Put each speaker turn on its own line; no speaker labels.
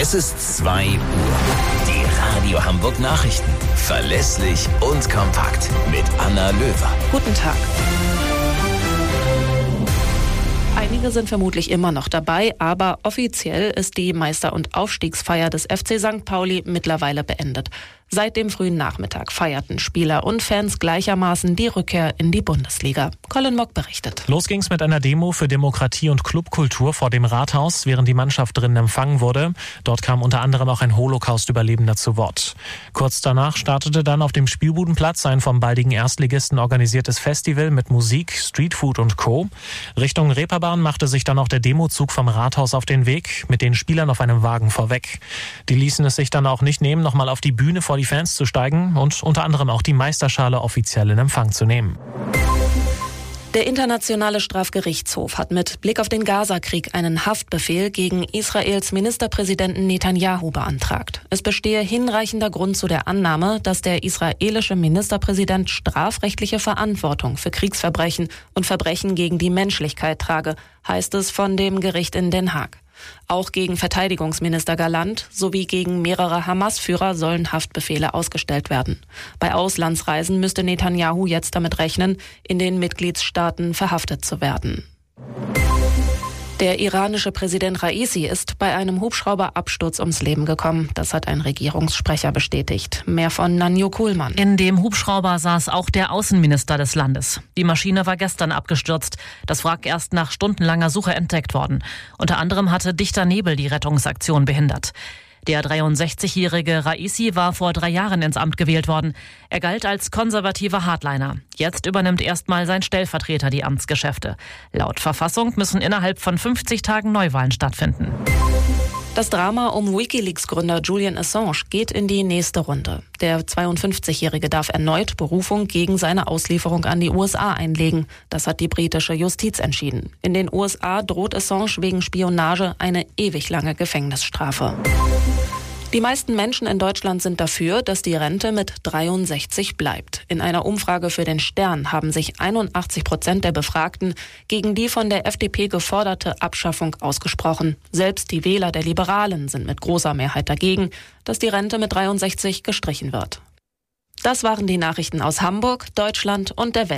Es ist 2 Uhr. Die Radio Hamburg Nachrichten. Verlässlich und kompakt. Mit Anna Löwer.
Guten Tag. Einige sind vermutlich immer noch dabei, aber offiziell ist die Meister- und Aufstiegsfeier des FC St. Pauli mittlerweile beendet. Seit dem frühen Nachmittag feierten Spieler und Fans gleichermaßen die Rückkehr in die Bundesliga. Colin Mock berichtet.
Los ging's mit einer Demo für Demokratie und Clubkultur vor dem Rathaus, während die Mannschaft drinnen empfangen wurde. Dort kam unter anderem auch ein Holocaust-Überlebender zu Wort. Kurz danach startete dann auf dem Spielbudenplatz ein vom baldigen Erstligisten organisiertes Festival mit Musik, Streetfood und Co. Richtung Reeperbahn machte sich dann auch der Demozug vom Rathaus auf den Weg, mit den Spielern auf einem Wagen vorweg. Die ließen es sich dann auch nicht nehmen, nochmal auf die Bühne vor die Fans zu steigen und unter anderem auch die Meisterschale offiziell in Empfang zu nehmen.
Der Internationale Strafgerichtshof hat mit Blick auf den Gaza-Krieg einen Haftbefehl gegen Israels Ministerpräsidenten Netanyahu beantragt. Es bestehe hinreichender Grund zu der Annahme, dass der israelische Ministerpräsident strafrechtliche Verantwortung für Kriegsverbrechen und Verbrechen gegen die Menschlichkeit trage, heißt es von dem Gericht in Den Haag. Auch gegen Verteidigungsminister Galland sowie gegen mehrere Hamas-Führer sollen Haftbefehle ausgestellt werden. Bei Auslandsreisen müsste Netanyahu jetzt damit rechnen, in den Mitgliedstaaten verhaftet zu werden. Der iranische Präsident Raisi ist bei einem Hubschrauberabsturz ums Leben gekommen. Das hat ein Regierungssprecher bestätigt. Mehr von Nanju Kuhlmann.
In dem Hubschrauber saß auch der Außenminister des Landes. Die Maschine war gestern abgestürzt. Das Wrack erst nach stundenlanger Suche entdeckt worden. Unter anderem hatte dichter Nebel die Rettungsaktion behindert. Der 63-jährige Raisi war vor 3 Jahren ins Amt gewählt worden. Er galt als konservativer Hardliner. Jetzt übernimmt erstmal sein Stellvertreter die Amtsgeschäfte. Laut Verfassung müssen innerhalb von 50 Tagen Neuwahlen stattfinden.
Das Drama um WikiLeaks-Gründer Julian Assange geht in die nächste Runde. Der 52-Jährige darf erneut Berufung gegen seine Auslieferung an die USA einlegen. Das hat die britische Justiz entschieden. In den USA droht Assange wegen Spionage eine ewig lange Gefängnisstrafe. Die meisten Menschen in Deutschland sind dafür, dass die Rente mit 63 bleibt. In einer Umfrage für den Stern haben sich 81% der Befragten gegen die von der FDP geforderte Abschaffung ausgesprochen. Selbst die Wähler der Liberalen sind mit großer Mehrheit dagegen, dass die Rente mit 63 gestrichen wird. Das waren die Nachrichten aus Hamburg, Deutschland und der Welt.